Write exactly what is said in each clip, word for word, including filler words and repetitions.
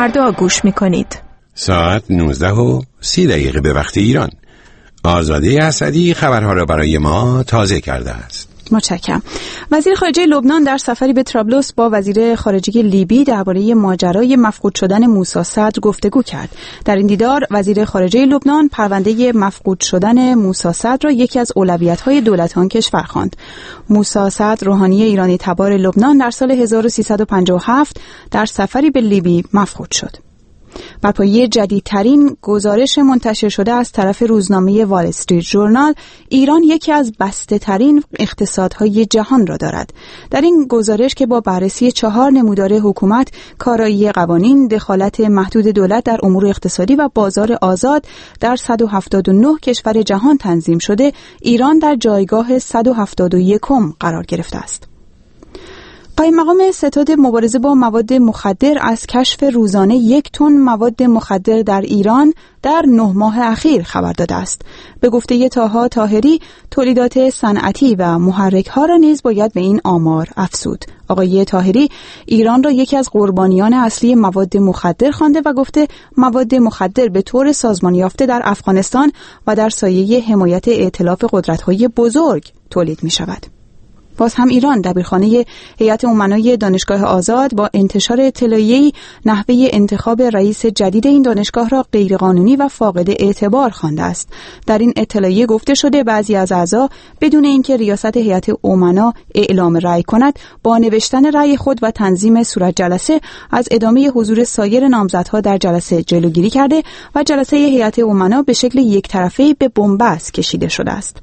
فردا گوش میکنید. ساعت نوزده و سی دقیقه به وقت ایران. آزاده اسدی خبرها را برای ما تازه کرده است. متشکرم. وزیر خارجه لبنان در سفری به طرابلس با وزیر خارجه لیبی درباره ماجرای مفقود شدن موسی صدر گفتگو کرد. در این دیدار وزیر خارجه لبنان پرونده مفقود شدن موسی صدر را یکی از اولویت‌های دولت آن کشور خواند. موسی صدر روحانی ایرانی تبار لبنان در سال هزار و سیصد و پنجاه و هفت در سفری به لیبی مفقود شد. بر پایه جدیدترین گزارش منتشر شده از طرف روزنامه وال استریت ژورنال، ایران یکی از بسته ترین اقتصادهای جهان را دارد. در این گزارش که با بررسی چهار نمودار حکومت، کارایی قوانین، دخالت محدود دولت در امور اقتصادی و بازار آزاد در صد و هفتاد و نه کشور جهان تنظیم شده، ایران در جایگاه صد و هفتاد و یکم قرار گرفته است. قائم مقام ستاد مبارزه با مواد مخدر از کشف روزانه یک تن مواد مخدر در ایران در نه ماه اخیر خبر داده است. به گفته طاها طاهری، تولیدات صنعتی و محرک‌ها را نیز باید به این آمار افزود. آقای طاهری ایران را یکی از قربانیان اصلی مواد مخدر خوانده و گفته مواد مخدر به طور سازمان یافته در افغانستان و در سایه حمایت ائتلاف قدرت‌های بزرگ تولید می‌شود. باز هم ایران دبیرخانه هیئت امنای دانشگاه آزاد با انتشار اطلاعیه‌ای نحوه انتخاب رئیس جدید این دانشگاه را غیرقانونی و فاقد اعتبار خوانده است. در این اطلاعیه گفته شده بعضی از اعضا بدون اینکه ریاست هیئت امنا اعلام رأی کند، با نوشتن رأی خود و تنظیم صورت جلسه از ادامه حضور سایر نامزدها در جلسه جلوگیری کرده و جلسه هیئت امنا به شکل یک طرفه‌ای به بنبست کشیده شده است.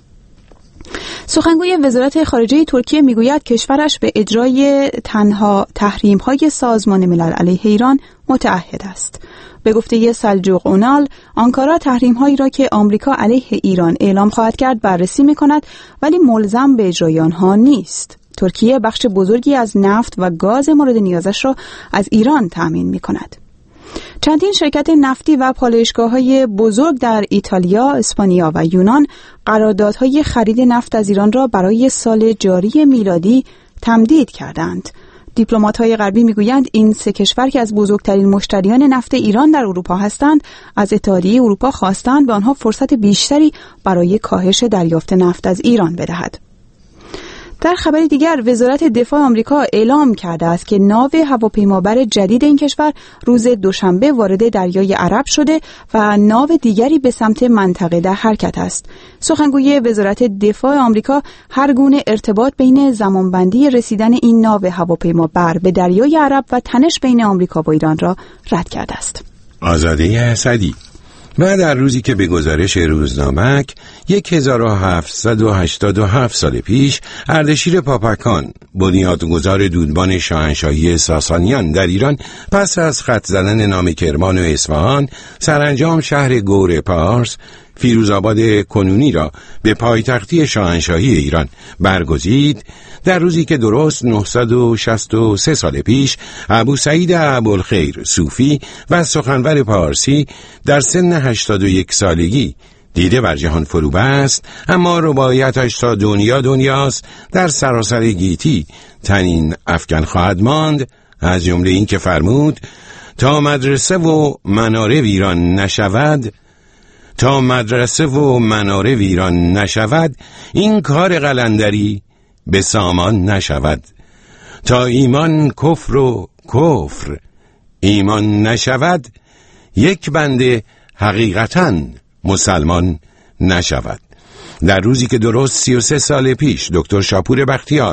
سخنگوی وزارت خارجه ترکیه میگوید کشورش به اجرای تنها تحریم‌های سازمان ملل علیه ایران متعهد است. به گفته سلجوق اونال، آنکارا تحریم‌هایی را که آمریکا علیه ایران اعلام خواهد کرد بررسی می‌کند ولی ملزم به اجرای آنها نیست. ترکیه بخش بزرگی از نفت و گاز مورد نیازش را از ایران تأمین می‌کند. چندین شرکت نفتی و پالایشگاه‌های بزرگ در ایتالیا، اسپانیا و یونان قراردادهای خرید نفت از ایران را برای سال جاری میلادی تمدید کردند. دیپلمات‌های غربی میگویند این سه کشور که از بزرگترین مشتریان نفت ایران در اروپا هستند، از اتحادیه اروپا خواستند به آنها فرصت بیشتری برای کاهش دریافت نفت از ایران بدهد. در خبر دیگر، وزارت دفاع آمریکا اعلام کرده است که ناو هواپیمابر جدید این کشور روز دوشنبه وارد دریای عرب شده و ناو دیگری به سمت منطقه در حرکت است. سخنگوی وزارت دفاع آمریکا هر گونه ارتباط بین زمانبندی رسیدن این ناو هواپیمابر به دریای عرب و تنش بین آمریکا و ایران را رد کرده است. آزاده اسدی. و در روزی که به گزارش روزنامک هزار و هفتصد و هشتاد و هفت سال پیش اردشیر پاپکان، بنیادگذار دودمان شاهنشاهی ساسانیان در ایران، پس از خط زدن نام کرمان و اصفهان، سرانجام شهر گور پارس فیروزآباد کنونی را به پایتختی شاهنشاهی ایران برگزید، در روزی که درست نهصد و شصت و سه سال پیش ابو سعید ابوالخیر صوفی و سخنور پارسی در سن هشتاد و یک سالگی دیده بر جهان فرو بست، اما رباعیتش تا دنیا دنیاست در سراسر گیتی تنین افکن خواهد ماند، از جمله این که فرمود تا مدرسه و مناره ویران نشود تا مدرسه و مناره ویران نشود این کار قلندری به سامان نشود، تا ایمان کفر و کفر ایمان نشود یک بنده حقیقتاً مسلمان نشود. در روزی که درست سی و سه سال پیش دکتر شاپور بختیار،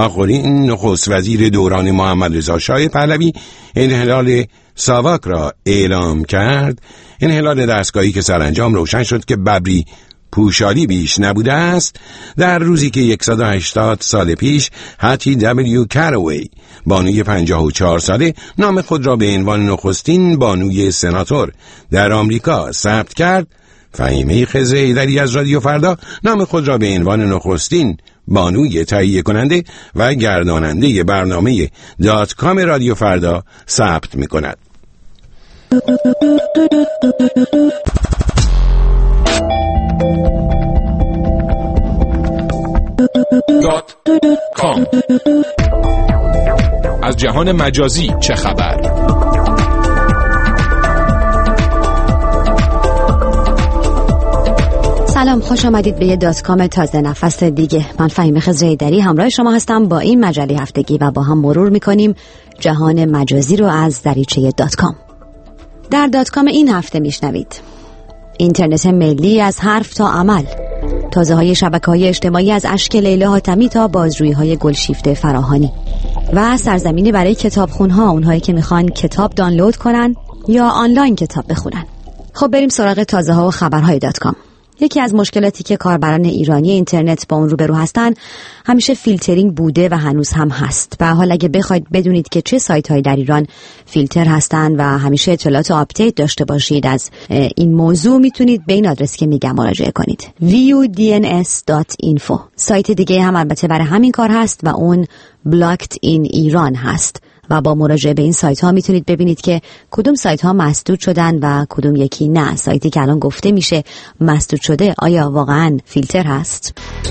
آخرین نخست وزیر دوران محمد رضا شاه پهلوی، انحلال ساواک را اعلام کرد، انحلال دستگاهی که سرانجام روشن شد که ببری پوشالی بیش نبوده است، در روزی که صد و هشتاد سال پیش هاتی دبلیو کاروی، بانوی پنجاه و چهار ساله، نام خود را به عنوان نخستین بانوی سناتور در آمریکا ثبت کرد، فهیمه خضر حیدری از رادیو فردا نام خود را به عنوان نخستین بانوی تهیه کننده و گرداننده برنامه دات کام رادیو فردا ثبت می کند. دات کام. از جهان مجازی چه خبر؟ سلام، خوش آمدید به یه دات کام تازه نفس دیگه. من فهیمه خضرایی‌دری همراه شما هستم با این مجله هفتگی و با هم مرور میکنیم جهان مجازی رو از دریچه دات کام. در دات کام این هفته میشنوید اینترنت ملی از حرف تا عمل، تازه های شبکه های اجتماعی از اشک لیلا حاتمی تا بازجویی های گلشیفته فراهانی و سرزمینی برای کتابخون ها، اونهایی که میخوان کتاب دانلود کنن یا آنلاین کتاب بخونن. خب بریم سراغ تازه ها و خبرهای دات کام. یکی از مشکلاتی که کاربران ایرانی اینترنت با اون روبرو هستن همیشه فیلترینگ بوده و هنوز هم هست. به حال اگه بخواید بدونید که چه سایت هایی در ایران فیلتر هستن و همیشه اطلاعات آپدیت داشته باشید از این موضوع، میتونید به این آدرس که میگم مراجعه کنید: ویو دی ان اس دات اینفو. سایت دیگه هم البته برای همین کار هست و اون بلاکت این ایران هست و با مراجعه به این سایت ها میتونید ببینید که کدوم سایت ها مسدود شدن و کدوم یکی نه. سایتی که الان گفته میشه مسدود شده آیا واقعا فیلتر هست؟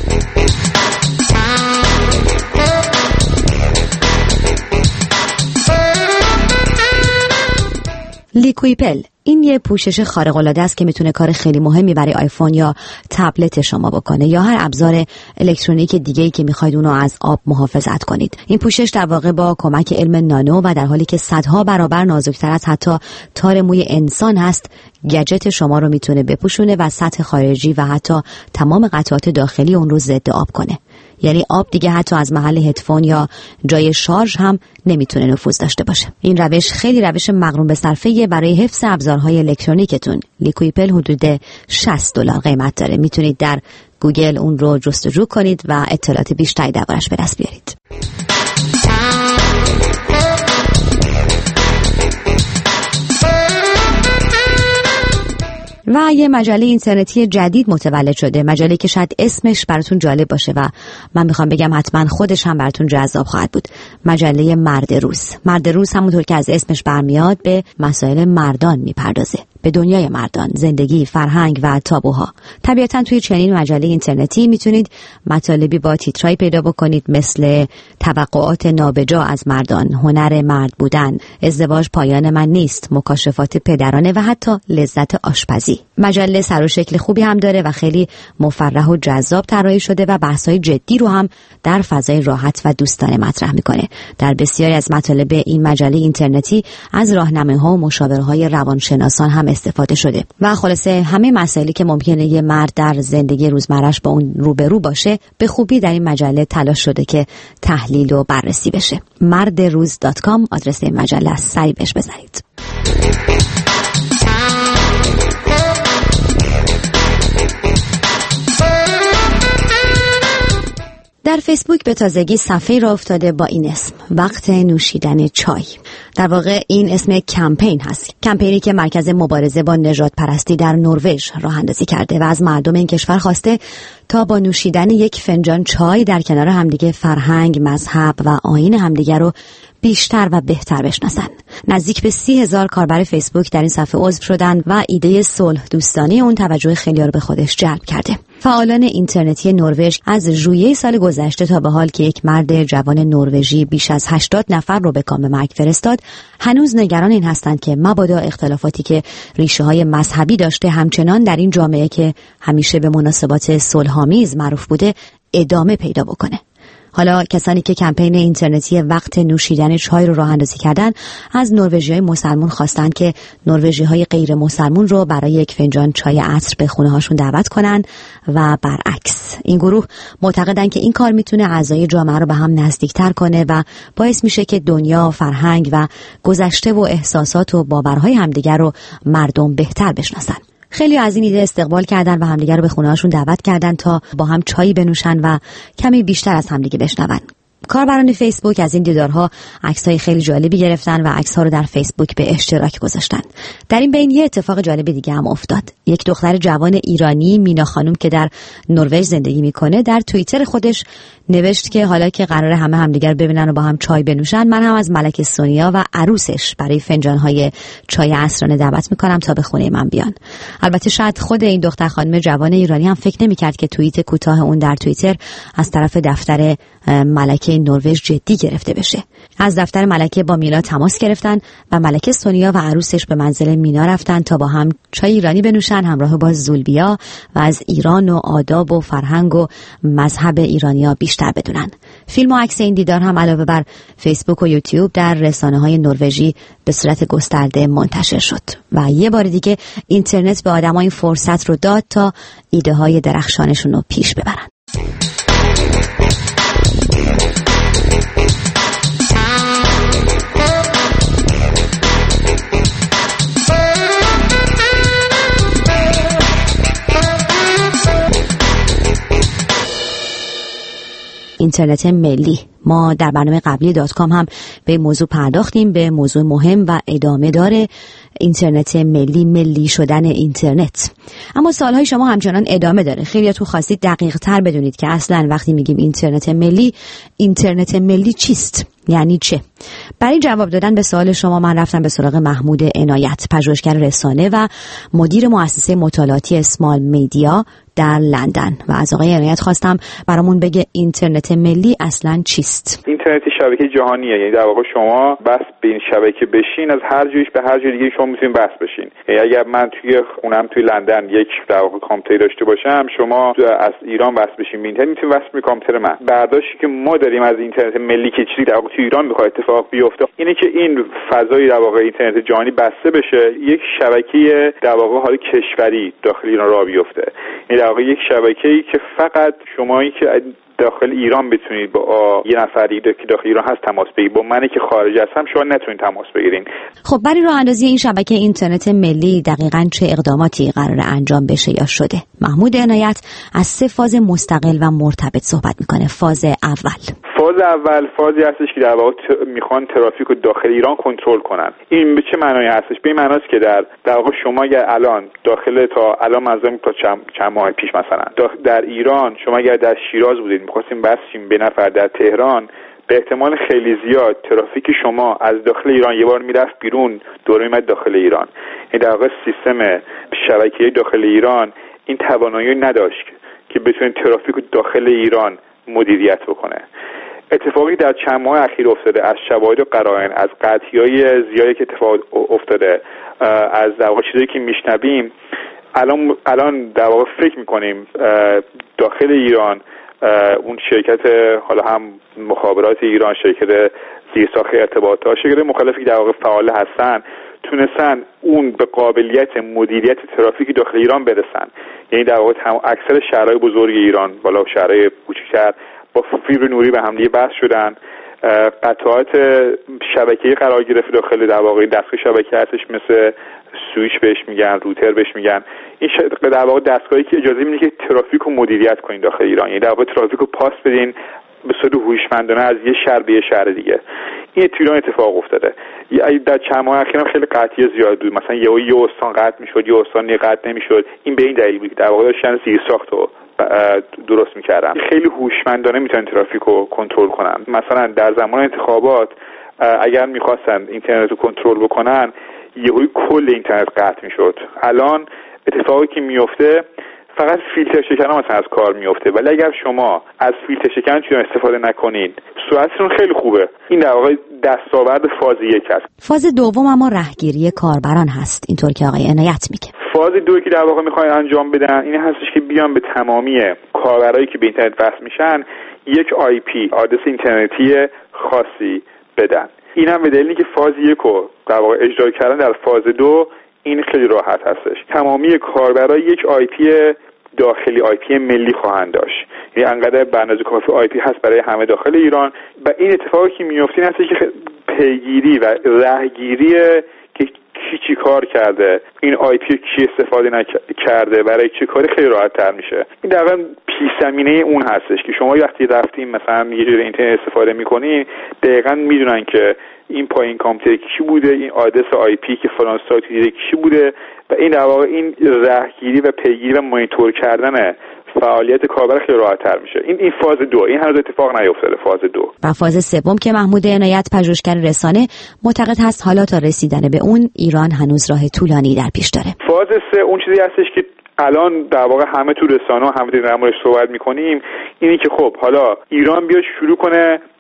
لیکویپل، این یه پوشش خارق العاده است که میتونه کار خیلی مهمی برای آیفون یا تبلت شما بکنه یا هر ابزار الکترونیک دیگه‌ای که میخواید اونو از آب محافظت کنید. این پوشش در واقع با کمک علم نانو و در حالی که صدها برابر نازکتر از حتی تار موی انسان هست، گجت شما رو میتونه بپوشونه و سطح خارجی و حتی تمام قطعات داخلی اون رو ضد آب کنه. یعنی آب دیگه حتی از محل هدفون یا جای شارژ هم نمیتونه نفوذ داشته باشه. این روش خیلی روش مغروم به صرفه برای حفظ ابزارهای الکترونیکتون. لیکویپل حدود شصت دلار قیمت داره. میتونید در گوگل اون رو جستجو کنید و اطلاعات بیشتری دربارش به دست بیارید. و یه مجله اینترنتی جدید متولد شده، مجله که شاید اسمش براتون جالب باشه و من میخوام بگم حتما خودش هم براتون جذاب خواهد بود. مجله مرد روز. مرد روز همونطور که از اسمش برمیاد به مسائل مردان میپردازه، به دنیای مردان، زندگی، فرهنگ و تابوها. طبیعتاً توی چنین مجله اینترنتی میتونید مطالبی با تیترایی پیدا بکنید مثل توقعات نابجا از مردان، هنر مرد بودن، ازدواج پایان من نیست، مکاشفات پدرانه و حتی لذت آشپزی. مجله سر و شکل خوبی هم داره و خیلی مفرح و جذاب طراحی شده و بحث‌های جدی رو هم در فضای راحت و دوستانه مطرح میکنه. در بسیاری از مطالب این مجله اینترنتی از راهنمایی‌ها و مشاوره‌های روانشناسان هم استفاده شده و خلاصه همه مسائلی که ممکنه یه مرد در زندگی روزمره‌اش با اون روبرو باشه به خوبی در این مجله تلاش شده که تحلیل و بررسی بشه. مرد روز دات کام آدرس این مجله است. سریع بهش بزنید. در فیسبوک به تازگی صفحه‌ای راه افتاده با این اسم: وقت نوشیدن چای. در واقع این اسم کمپین هست، کمپینی که مرکز مبارزه با نژاد پرستی در نروژ راه اندازی کرده و از مردم این کشور خواسته تا با نوشیدن یک فنجان چای در کنار همدیگه فرهنگ، مذهب و آیین همدیگه رو بیشتر و بهتر بشناسن. نزدیک به سی هزار کاربر فیسبوک در این صفحه عضو شدن و ایده صلح دوستانه اون توجه خیلی رو به خودش جلب کرده. فعالان اینترنتی نروژ از ژوئیه سال گذشته تا به حال که یک مرد جوان نروژی بیش از هشتاد نفر رو به کام مرگ فرستاد، هنوز نگران این هستند که مبادا اختلافاتی که ریشه‌های مذهبی داشته همچنان در این جامعه که همیشه به مناسبات صلح‌آمیز معروف بوده ادامه پیدا بکنه. حالا کسانی که کمپین اینترنتی وقت نوشیدن چای رو راه اندازی کردن از نروژی‌های مسلمان خواستند که نروژی‌های غیر مسلمان رو برای یک فنجان چای عصر به خونه‌هاشون دعوت کنن و برعکس. این گروه معتقدن که این کار میتونه اعضای جامعه رو به هم نزدیکتر کنه و باعث میشه که دنیا، فرهنگ و گذشته و احساسات و باورهای همدیگر رو مردم بهتر بشناسن. خیلی از این ایده استقبال کردن و همدیگه رو به خونه‌هاشون دعوت کردن تا با هم چایی بنوشن و کمی بیشتر از همدیگه بشنون. کاربران فیسبوک از این دیدارها عکسای خیلی جالبی گرفتن و عکس‌ها رو در فیسبوک به اشتراک گذاشتن. در این بین یه اتفاق جالب دیگه هم افتاد. یک دختر جوان ایرانی، مینا خانم که در نروژ زندگی میکنه، در توییتر خودش نوشت که حالا که قراره همه همدیگر ببینن و با هم چای بنوشن، من هم از ملکه سونیا و عروسش برای فنجان‌های چای عصرانه دعوت میکنم تا به خونه من بیان. البته شاید خود این دختر خانم جوان ایرانی هم فکر نمی‌کرد که توییت کوتاه اون در توییتر از طرف دفتر ملکه نروژ جدی گرفته بشه. از دفتر ملکه با مینا تماس گرفتن و ملکه سونیا و عروسش به منزل مینا رفتن تا با هم چای ایرانی بنوشن همراه با زولبیا و از ایران و آداب و فرهنگ و مذهب ایرانی‌ها بیشتر بدونن. فیلم و عکس این دیدار هم علاوه بر فیسبوک و یوتیوب در رسانه‌های نروژی به صورت گسترده منتشر شد و یه بار دیگه اینترنت به آدم‌ها این فرصت رو داد تا ایده‌های درخشانشون رو پیش ببرن. اینترنت ملی. ما در برنامه قبلی دات کام هم به موضوع پرداختیم، به موضوع مهم و ادامه داره اینترنت ملی، ملی شدن اینترنت. اما سوالهای شما همچنان ادامه داره. خیلیاتون خواستید دقیق تر بدونید که اصلا وقتی میگیم اینترنت ملی، اینترنت ملی چیست؟ یعنی چه؟ برای جواب دادن به سوال شما من رفتم به سراغ محمود عنایت، پژوهشگر رسانه و مدیر مؤسسه مطالعاتی اسمال میدیا در لندن و از آقای عنایت خواستم برامون بگه اینترنت ملی اصلا چیست؟ اینترنت شبکه جهانیه، یعنی در واقع شما بس به این شبکه بشین از هر جایش به هر جای دیگه شما میتونید بس بشین. یعنی اگر من توی خونم توی لندن یک در واقع کامپیوتر داشته باشم، شما از ایران بس بشین به اینترنت میتونید بس به کامپیوتر من. برداشتی که ما داریم از اینترنت ملی که چیزی در واقع توی ایران میخواد اتفاق بیفته اینه که این فضای در واقع اینترنت جهانی بسته بشه، یک شبکه در واقع حال کشوری داخل ایران راه بیفته. یعنی در واقع یک شبکه‌ای که فقط شمایی که داخل ایران بتونید با یه نفری که داخل ایران هست تماس بگیرید، با منی که خارج هستم شما نتونید تماس بگیرین. خب برای راه اندازی این شبکه اینترنت ملی دقیقاً چه اقداماتی قرار انجام بشه یا شده؟ محمود عنایت از سه فاز مستقل و مرتبط صحبت میکنه. فاز اول فاز اول فازی هستش که در واقع میخوان ترافیک رو داخل ایران کنترل کنن. این به چه معنایی هستش؟ به این معناست که در در واقع شما اگر الان داخل تا الان منظورم تا چند, چند ماه پیش مثلا در ایران شما اگر در شیراز بودید می‌خواستیم بسیم به نفر در تهران، به احتمال خیلی زیاد ترافیک شما از داخل ایران یه بار میرفت بیرون دوره میاد داخل ایران. این در واقع سیستم شبکه‌ای داخل ایران این توانایی نداشت که بتونه ترافیک داخل ایران مدیریت بکنه. اتفاقی در چند ماه اخیر افتاده از شواهد و قرائن، از قطعی‌های زیادی که اتفاق افتاده، از در واقع چیزایی که میشنویم، الان الان در واقع فکر میکنیم داخل ایران اون شرکت حالا هم مخابرات ایران، شرکت زیرساخت ارتباطات، شرکت مختلفی در واقع فعال هستن تونستن اون به قابلیت مدیریت ترافیک داخل ایران برسن. یعنی در واقع اکثر شهرهای بزرگ ایران بالا شهرهای کوچکتر با فیبر نوری به هم دیگه بس شدن. قطعات شبکه‌ای قرار گرفت داخل در واقع دستگاه شبکه هستش، مثل سویچ بهش میگن، روتر بهش میگن. این در واقع دستگاهی که اجازه میده که ترافیک رو مدیریت کنین داخل ایران، یعنی در واقع ترافیک رو پاس بدین به صورت هوشمندانه از یه شهر به یه شهر دیگه. این تو ایران اتفاق افتاده. در چند ماه اخیر هم خیلی قطعی زیاد بود، مثلا یه یه استان قطع میشد، یه استان قطع نمیشد. این به این دلیل بود که در واقع داشتن زیرساخت رو درست میکردن. خیلی هوشمندانه میتونن ترافیک رو کنترل کنن. مثلا در زمان انتخابات اگر میخواستن اینترنت رو کنترل بکنن، یهویی کل اینترنت قطع میشد. الان اتفاقی که میفته فقط فیلتر شکن هم مثلا از کار میفته، ولی اگر شما از فیلتر شکن چون استفاده نکنید سرعتتون خیلی خوبه. این در واقع دستاورد فاز یک هست. فاز دوم اما رهگیری کاربران هست، اینطور که آقای عنایت میگه. فاز دوی که در واقع میخواین انجام بدن این هستش که بیان به تمامی کاربرایی که به اینترنت وصل میشن یک آی پی، آدرس اینترنتی خاصی بدن. این هم به دلیلی که فاز یک رو در واقع اجرا کردن در فاز دو این خیلی راحت هستش. تمامی کاربرای یک آی پی داخلی، آی پی ملی خواهند داشت. یعنی انقدر بندازه کافی آی پی هست برای همه داخل ایران. و این اتفاقی که میفته این هستش که پیگیری و رهگیری که کی چی کار کرده، این آی پی کی استفاده نکرده، برای چه کاری خیلی راحت تر میشه. این در واقع پیش زمینه اون هستش که شما وقتی رفتین مثلا یه جور اینترنت استفاده میکنین، دقیقاً میدونن که این پایین کامپیوتر کی بوده، این آدرس آی پی که فلان سایت دیده کی بوده و این در واقع این رهگیری و پیگیری و مانیتور کردن فعالیت کاربر خیلی راحت تر میشه. این این فاز دو، این هنوز اتفاق نیفتاده. فاز دو و فاز سوم که محمود عنایت پژوهشگر رسانه معتقد هست حالا تا رسیدن به اون ایران هنوز راه طولانی در پیش داره. فاز سه اون چیزی هستش که الان در واقع همه تو رسانه و همه در موردش صحبت میکنیم، اینی که خب حالا ایران بیاد شروع کنه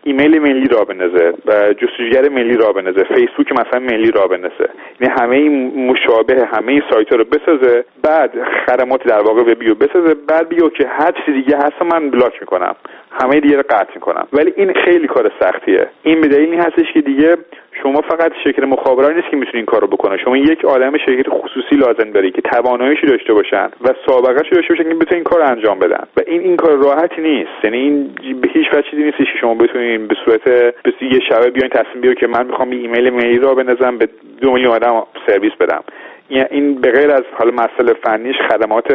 ایمیل ملی راه بندازه و جستجوگر ملی راه بندازه، فیسبوک مثلا ملی راه بندازه، یعنی همه این مشابه همه این سایت‌ها رو بسازه، بعد خدمات در واقع وبی رو بسازه، بعد بگه که هر چیزی دیگه هست من بلاک میکنم، همه دیگه رو قطع میکنم. ولی این خیلی کار سختیه. این به دلیلی هستش که دیگه شما فقط شرکت مخابرات نیست که میتونین این کارو بکنه، شما یک عالم شرکت خصوصی لازم داری که تواناییشو داشته باشن و سابقه‌شو داشته باشن که بتونن این کارو انجام بدن و این این کار راحتی نیست. یعنی این به هیچ وجه چیزی نیست که شما بتونین به صورت به یه شبه بیاین تصمیم بگیرید که من میخوام ایمیل ملی را بندازم به دو میلیون آدم سرویس بدم. این به غیر از حالا مسئله فنیش خدمات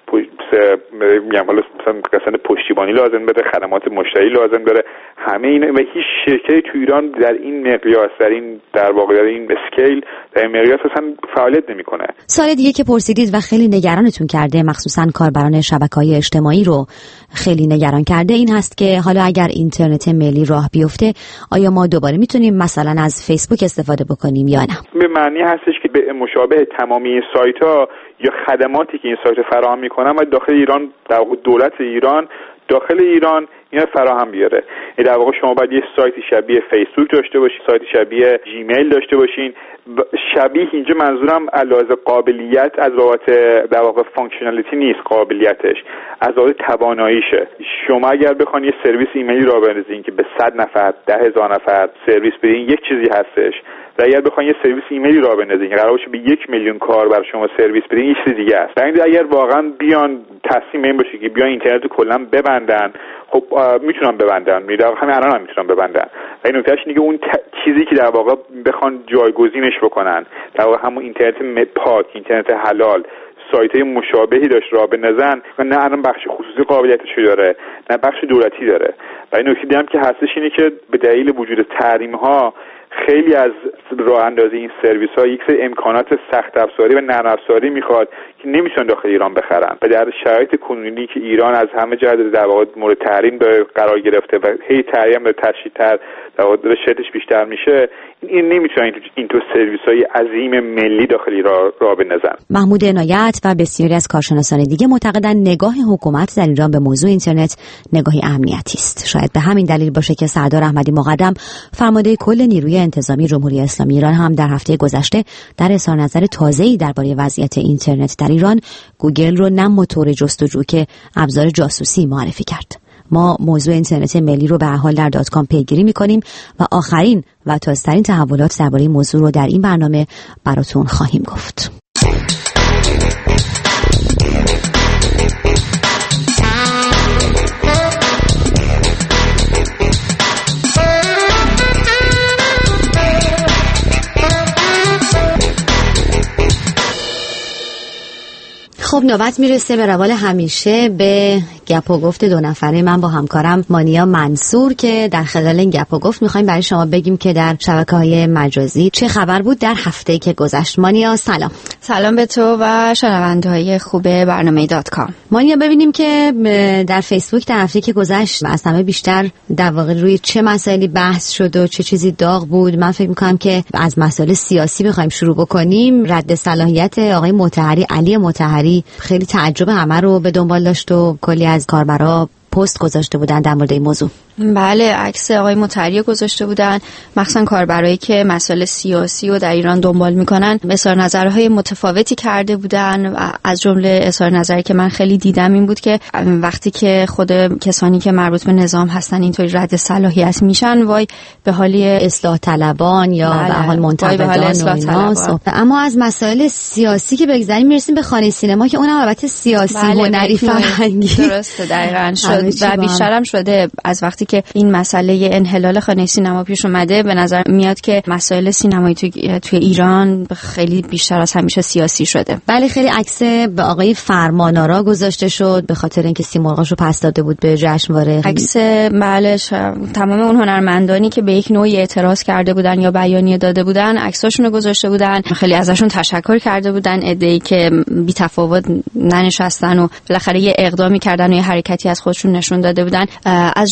میگم حالا مثلا قسمت پشتیبانی لازم داره، خدمات مشتری لازم داره، همه این و هیچ شرکتی تو ایران در این مقیاس در این در واقع در این اسکیل در این مقیاس اصلا فعالیت نمیکنه. سال دیگه که پرسیدید و خیلی نگرانتون کرده، مخصوصا کاربران شبکه‌های اجتماعی رو خیلی نگران کرده، این هست که حالا اگر اینترنت ملی راه بیفته آیا ما دوباره میتونیم مثلا از فیسبوک استفاده بکنیم یا نه؟ به معنی هستش که به مشابه تمامی سایت‌ها یا خدماتی که این سایت فراهم میکنن و داخل ایران در واقع دولت ایران داخل ایران اینا فراهم بیاره. در واقع شما باید یه سایت شبیه فیسبوک داشته باشین، سایت شبیه جیمیل داشته باشین. شبیه اینجا منظورم علاوه قابلیت از بابت در واقع فانکشنالیتی نیست، قابلیتش از بابت تواناییشه. شما اگر بخواید یه سرویس ایمیلی راه بندازین که به صد نفر ده هزار نفر سرویس بدین یک چیزی هستش و اگر بخواید یه سرویس ایمیلی راه بندازین که قرار باشه به یک میلیون کاربر شما سرویس بدین یک چیز دیگه است. یعنی اگر واقعا بیان تصمیم این باشه که بیان اینترنت رو کلا ببندن، خب میتونن ببندن، میدونم همین الان هم میتونن ببندن. و این نکتهش اینه که اون ت... چیزی که در واقع بخوان جایگزینش بکنن، در واقع همون اینترنت پاک، اینترنت حلال، سایت‌های مشابهی داشت راه بندازن و نه الان بخش خصوصی قابلیتش داره نه بخش دولتی داره. و این نکته دیگه هم که هستش اینه که به دلیل وجود تحریم‌ها خیلی از راه اندازی این سرویس ها یک سری امکانات سخت افزاری و نرم افزاری میخواد که نمیتونن داخل ایران بخرن و در شرایط کنونی که ایران از همه جهت در واقع مورد تحریم قرار گرفته و هی تحریم داره تشدیدتر در واقع شدتش بیشتر میشه، این نمیتونن این تو سرویس های عظیم ملی داخل ایران راه بندازن. محمود عنایت و بسیاری از کارشناسان دیگه معتقدن نگاه حکومت در ایران به موضوع اینترنت نگاهی امنیتی است. شاید به همین دلیل باشه که سردار احمدی مقدم فرمانده کل نیروی انتظامی جمهوری اسلامی ایران هم در هفته گذشته در اظهار نظر تازه‌ای درباره وضعیت اینترنت در ایران گوگل رو نه موتور جستجو که ابزار جاسوسی معرفی کرد. ما موضوع اینترنت ملی رو به هر حال در دات کام پیگیری می‌کنیم و آخرین و تازه‌ترین تحولات درباره موضوع رو در این برنامه براتون خواهیم گفت. خب نوبت میرسه به روال همیشه به گپ و گفت دو نفره من با همکارم مانیا منصور که در خلال این گپ و گفت میخوایم برای شما بگیم که در شبکه‌های مجازی چه خبر بود در هفته‌ای که گذشت. مانیا سلام. سلام به تو و شنونده‌های خوب برنامه دات کام. مانیا ببینیم که در فیسبوک در هفته‌ای که گذشت از همه بیشتر در واقع روی چه مسائلی بحث شد و چه چیزی داغ بود. من فکر می‌کنم که از مسائل سیاسی بخوایم شروع بکنیم. رد صلاحیت آقای مطهری علی مطهری خیلی تعجب همه رو به دنبال داشت و کلی از کاربرا پست گذاشته بودن در مورد این موضوع. بله، عکس آقای مطهری گذاشته بودن، مخصوصا کاربرایی که مسائل سیاسی رو در ایران دنبال میکنن اظهار نظرهای متفاوتی کرده بودن و از جمله اظهار نظری که من خیلی دیدم این بود که وقتی که خود کسانی که مربوط به نظام هستن اینطوری رد صلاحیت میشن وای به حالی اصلاح طلبان یا به حال منتقدان و اینا. اما از مسائل سیاسی که بگذریم میرسیم به خانه سینما که اونم البته سیاسی بله، هنری فرهنگی درسته دقیقاً شد و بیشترم شده. از وقتی که این مسئله انحلال خانه سینما پیش اومده به نظر میاد که مسائل سینمایی توی تو ایران خیلی بیشتر از همیشه سیاسی شده. بله، خیلی عکس به آقای فرمانآرا گذاشته شد به خاطر اینکه سیمرغاشو پس داده بود به جشنواره. عکس بله تمام اون هنرمندانی که به یک نوعی اعتراض کرده بودن یا بیانیه داده بودن عکساشون رو گذاشته بودن، خیلی ازشون تشکر کرده بودن. عده‌ای که بی تفاوت ننشستن و بالاخره یه اقدامی کردن و یه حرکتی از خودشون نشون داده بودن. از جمله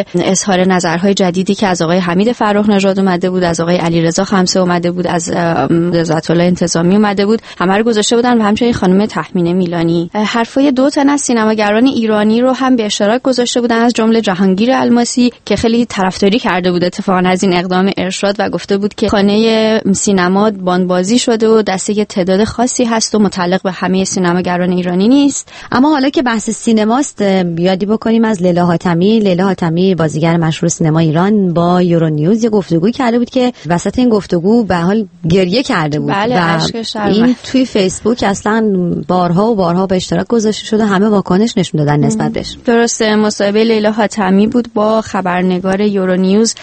به اظهار نظرهای جدیدی که از آقای حمید فرخ نژاد اومده بود، از آقای علیرضا خمسه اومده بود، از عزت الله انتظامی اومده بود، همه رو گذاشته بودن و همچنین خانم تحمینه میلانی. حرفای دو تن از سینماگران ایرانی رو هم به اشتراک گذاشته بودن، از جمله جهانگیر الماسی که خیلی طرفداری کرده بود اتفاقا از این اقدام ارشاد و گفته بود که خانه سینما بانبازی شده و دسته تعداد خاصی هست و متعلق به همه سینماگران ایرانی نیست. اما حالا که بحث سینماست، یادی بکنیم از لیلا حاتمی. لیلا حاتمی بازیگر مشهور سینما ایران با یورو نیوز یه گفتگو کرده بود که وسط این گفتگو به حال گریه کرده بود. بله، و این توی فیسبوک اصلا بارها و بارها به اشتراک گذاشته شده، همه واکنش نشون دادن نسبت بهش. درسته، مصاحبه لیلا حاتمی بود با خبرنگار یورو نیوز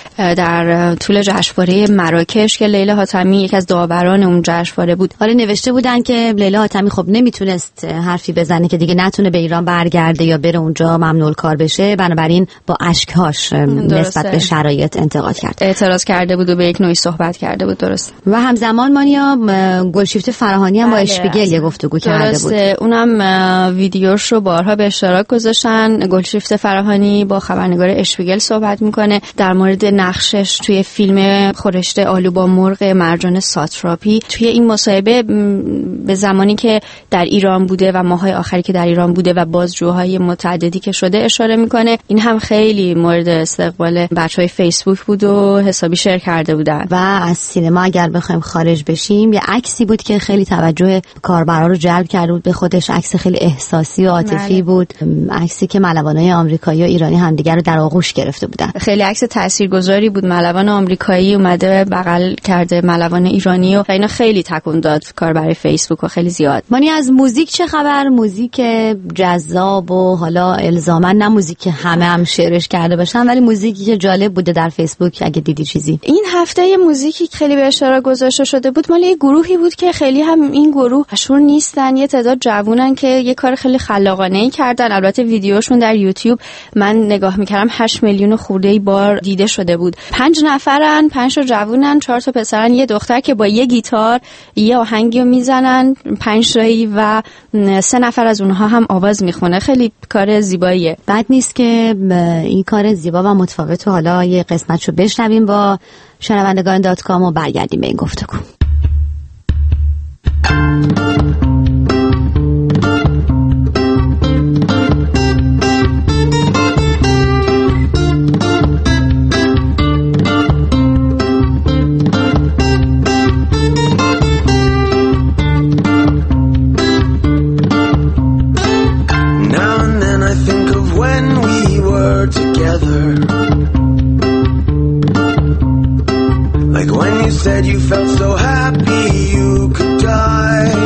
در طول جشنواره مراکش که لیلا حاتمی یک از داوران اون جشنواره بود. حالا نوشته بودن که لیلا حاتمی خب نمیتونست حرفی بزنه که دیگه نتونه به ایران برگرده یا بره اونجا ممنوع کار بشه، بنابراین با اشک‌هاش نسبت به شرایط انتقاد کرد، اعتراض کرده بود و به یک نوعی صحبت کرده بود. درست. و همزمان مانیا گلشیفته فراهانی هم با اشپیگل یه گفتگو کرده بود. درسته، اونم ویدیوش رو بارها به اشتراک گذاشتن. گلشیفته فراهانی با خبرنگار اشپیگل صحبت میکنه در مورد نقشش توی فیلم خورشت آلو با مرغ مرجان ساتراپی. توی این مصاحبه به زمانی که در ایران بوده و ماهای آخری که در ایران بوده و بازجوهای متعددی که شده اشاره میکنه. این هم خیلی مورد استقبال بچهای فیسبوک بود و حسابی شیر کرده بودن. و از سینما اگر بخوایم خارج بشیم، یه عکسی بود که خیلی توجه کاربرا رو جلب کرده بود به خودش. عکس خیلی احساسی و عاطفی بود، عکسی که ملوانای آمریکایی و ایرانی همدیگه رو در آغوش گرفته بودن. خیلی عکس تاثیرگذاری بود. ملوان آمریکایی اومده بغل کرده ملوان ایرانی و اینا خیلی تکون داد کار برای فیسبوک و خیلی زیاد. مانی از موزیک چه خبر؟ موزیک جذاب و حالا الزاما نه موزیک که همه هم شعرش کرده باشن، ولی موزیکی که جالب بوده در فیسبوک اگه دیدی چیزی. این هفته یه موزیکی خیلی به اشتراک گذاشته شده بود مال یه گروهی بود که خیلی هم این گروه مشهور نیستن، یه تعداد جوونن که یه کار خیلی خلاقانه‌ای کردن. البته ویدیوشون در یوتیوب من نگاه میکردم هشت میلیون خورده بار دیده شده بود. پنج نفرن، پنج تا جوونن، چهار تا پسرن، یه دختر که با یه گیتار یه آهنگی رو میزنن پنج تایی و سه نفر از اونها هم آواز میخونه. خیلی کار زیباییه. بد نیست که این کار زیبا و متفاوت. حالا یه قسمتشو بشنویم با شنوندگان دات کام و برگردیم به این گفتگو. Said you felt so happy you could die.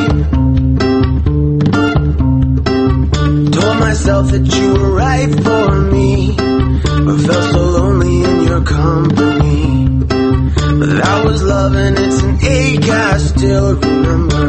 Told myself that you were right for me, but felt so lonely in your company. But that was love and it's an ache I still remember.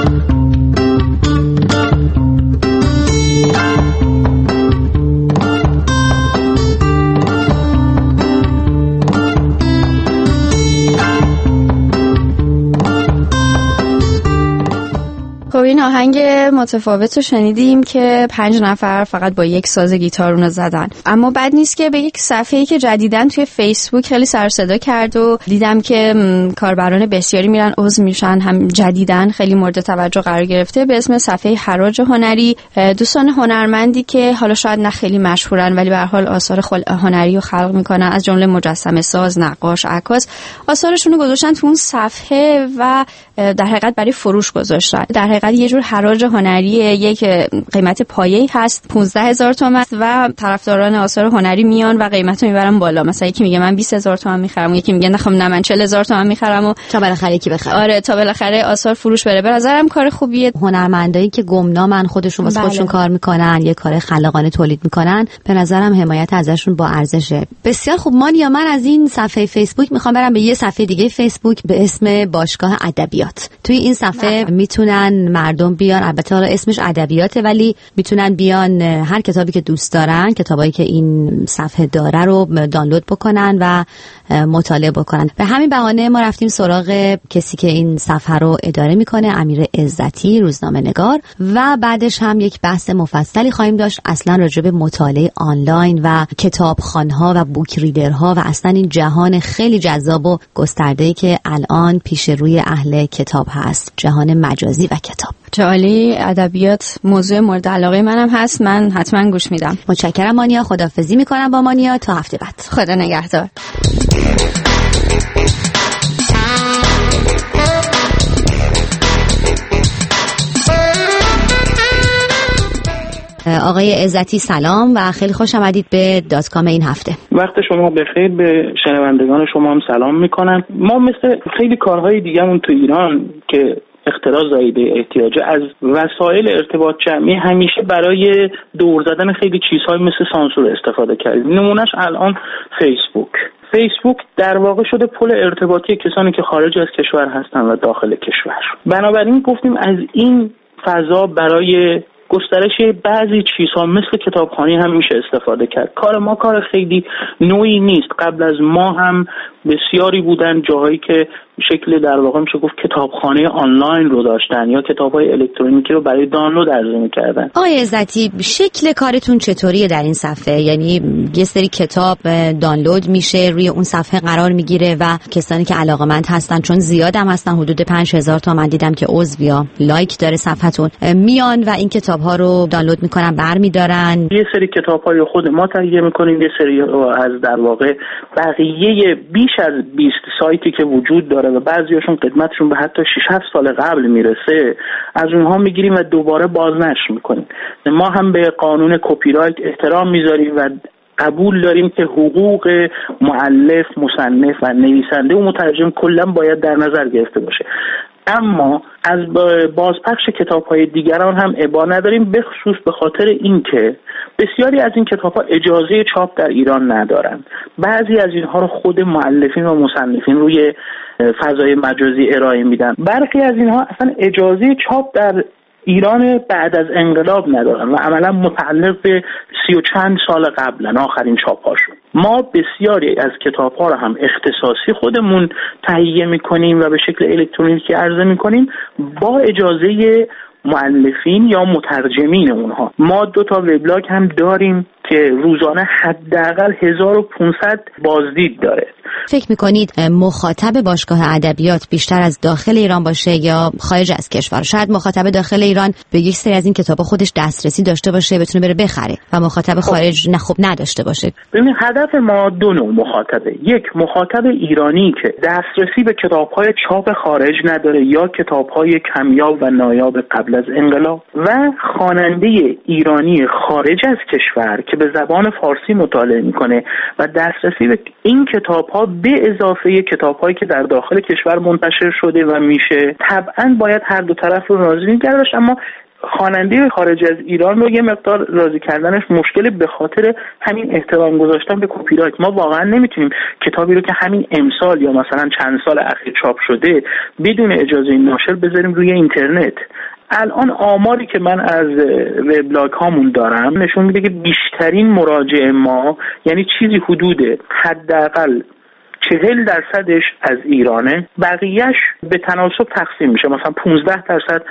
خب این آهنگ متفاوت رو شنیدیم که پنج نفر فقط با یک ساز گیتار اونو زدن. اما بد نیست که به یک صفحه‌ای که جدیداً توی فیسبوک خیلی سر صدا کرد و دیدم که کاربران بسیاری میرن عضو میشن، هم جدیداً خیلی مورد توجه قرار گرفته، به اسم صفحه حراج هنری. دوستان هنرمندی که حالا شاید نه خیلی مشهورن ولی به هر حال آثار هنری رو خلق میکنن، از جمله مجسمه ساز، نقاش، عکاس، آثارشون رو گذاشتن تو اون صفحه و در حقیقت برای فروش گذاشتن. در حقیقت یه جور حراج هنریه، یک قیمت پایه‌ای هست پانزده هزار تومان و طرفداران آثار هنری میان و قیمتو میبرن بالا. مثلا یکی میگه من بیست هزار تومان میخرم، یکی میگه نخوام نه من چهل هزار تومان میخرم و تا بالاخره یکی بخره. آره تا بالاخره آثار فروش بره. به نظرم کار خوبیه. هنرمندایی که گمنامن، خودشون واسه خودشون کار میکنن، یه کار خلاقانه تولید میکنن، به نظرم حمایت ازشون با ارزشه. بسیار خوب مانیا، من از این صفحه فیسبوک میخوام برم به یه صفحه دیگه فیسبوک به اسم باشگاه ادبیات. توی این صفحه میتونن مردم بیان، البته حالا اسمش ادبیاته ولی میتونن بیان هر کتابی که دوست دارن، کتابایی که این صفحه داره رو دانلود بکنن و مطالعه بکنن. به همین بهانه ما رفتیم سراغ کسی که این صفحه رو اداره میکنه، امیر عزتی، روزنامه نگار، و بعدش هم یک بحث مفصلی خواهیم داشت اصلا راجع به مطالعه آنلاین و کتابخوان‌ها و بوک ریدرها و اصلا این جهان خیلی جذاب و گسترده‌ای که الان پیش روی اهل کتاب هست، جهان مجازی و کتاب. چالی ادبیات موضوع مورد علاقه منم هست، من حتما گوش میدم. متشکرم مانیا، خداحافظی میکنم با مانیا تا هفته بعد. خدا نگهدار. آقای عزتی سلام و خیلی خوش آمدید به دات کام این هفته. وقت شما بخیر، به شنوندگان شما هم سلام میکنم. ما مثل خیلی کارهای دیگه‌مون تو ایران که اختراع زایده احتیاج از وسایل ارتباط جمعی همیشه برای دور زدن خیلی چیزهای مثل سانسور استفاده کردیم. نمونهش الان فیسبوک. فیسبوک در واقع شده پل ارتباطی کسانی که خارج از کشور هستن و داخل کشور. بنابراین گفتیم از این فضا برای گسترش بعضی چیزها مثل کتابخوانی هم میشه استفاده کرد. کار ما کار خیلی نوعی نیست. قبل از ما هم بسیاری بودن جاهایی که شکل در واقع میشه گفت کتابخانه آنلاین رو داشتن یا کتاب‌های الکترونیکی رو برای دانلود عرضه می‌کردن. آقای عزتی، شکل کارتون چطوریه در این صفحه؟ یعنی یه سری کتاب دانلود میشه، روی اون صفحه قرار میگیره و کسانی که علاقه‌مند هستن، چون زیاد هم هستن، حدود پنج هزار تا من دیدم که عضو یا لایک داره صفحتون، میان و این کتاب‌ها رو دانلود میکنن، برمی‌دارن. یه سری کتاب‌های خود ما تهیه می‌کنیم، یه سری از در واقع بقیه بیش از بیست سایتی که وجود داره و بعضیاشون قدمتشون به حتی شش هفت سال قبل میرسه، از اونها میگیریم و دوباره بازنشر میکنیم. ما هم به قانون کپی رایت احترام میذاریم و قبول داریم که حقوق مؤلف، مصنف و نویسنده و مترجم کلا باید در نظر گرفته باشه. اما از بازپخش کتاب‌های دیگران هم ابا نداریم، به خصوص به خاطر اینکه بسیاری از این کتاب‌ها اجازه چاپ در ایران ندارن. بعضی از اینها رو خود مؤلفین و مصنفین روی فضای مجازی ارائه میدن. برخی از اینها اصلا اجازه چاپ در ایران بعد از انقلاب ندارن و عملا متعلق به سی و چند سال قبلن آخرین چاپ‌هاشون. ما بسیاری از کتاب‌ها رو هم اختصاصی خودمون تهیه می‌کنیم و به شکل الکترونیکی عرضه می‌کنیم با اجازه مؤلفین یا مترجمین اونها. ما دو تا وبلاگ هم داریم که روزانه حداقل هزار و پانصد بازدید داره. فکر میکنید مخاطب باشگاه ادبیات بیشتر از داخل ایران باشه یا خارج از کشور؟ شاید مخاطب داخل ایران به یک سری از این کتابا خودش دسترسی داشته باشه، بتونه بره بخره، و مخاطب خارج نه خب نداشته باشه. ببین، هدف ما دو نوع مخاطبه. یک، مخاطب ایرانی که دسترسی به کتاب‌های چاپ خارج نداره یا کتاب‌های کمیاب و نایاب قبل از انقلاب، و خواننده ایرانی خارج از کشور که به زبان فارسی مطالعه میکنه و دسترسی به این کتاب‌ها به اضافه کتاب‌هایی که در داخل کشور منتشر شده و میشه. طبعاً باید هر دو طرف رو راضی نگه داشت، اما خواننده خارج از ایران رو یه مقدار راضی کردنش مشکل به خاطر همین احترام گذاشتن به کپی رایت. ما واقعا نمیتونیم کتابی رو که همین امسال یا مثلا چند سال اخیر چاپ شده بدون اجازه ناشر بذاریم روی اینترنت. الان آماری که من از وبلاگ هامون دارم نشون میده که بیشترین مراجع ما، یعنی چیزی حدود حداقل چهل درصدش از ایرانه، بقیهش به تناسب تقسیم میشه. مثلا پانزده درصد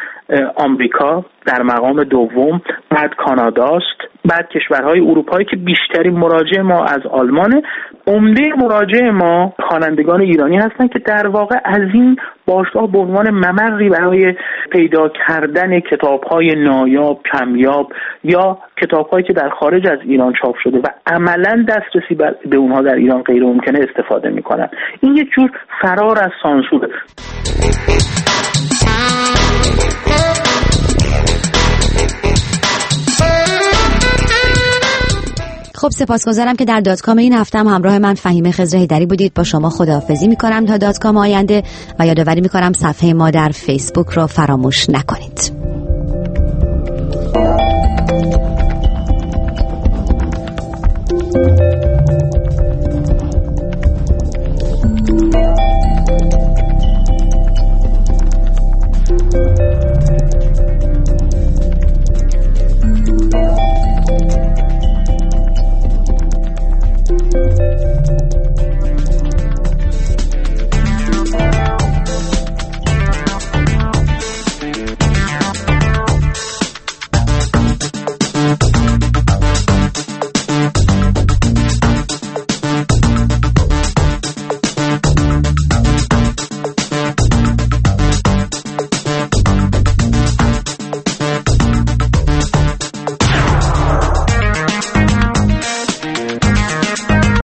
آمریکا در مقام دوم، بعد کاناداست، بعد کشورهای اروپایی که بیشترین مراجع ما از آلمانه. عمده مراجع ما خوانندگان ایرانی هستن که در واقع از این باشگاه به عنوان ممری برای پیدا کردن کتاب‌های نایاب، کمیاب یا کتاب‌هایی که در خارج از ایران چاپ شده و عملاً دسترسی به اونها در ایران غیر ممکنه استفاده می‌کنن. این یک جور فرار از سانسوره. خب سپاسگزارم که در دات کام این هفته هم همراه من فهیمه خضر حیدری بودید. با شما خداحافظی میکنم تا دات کام آینده و یادآوری میکنم صفحه ما در فیسبوک رو فراموش نکنید.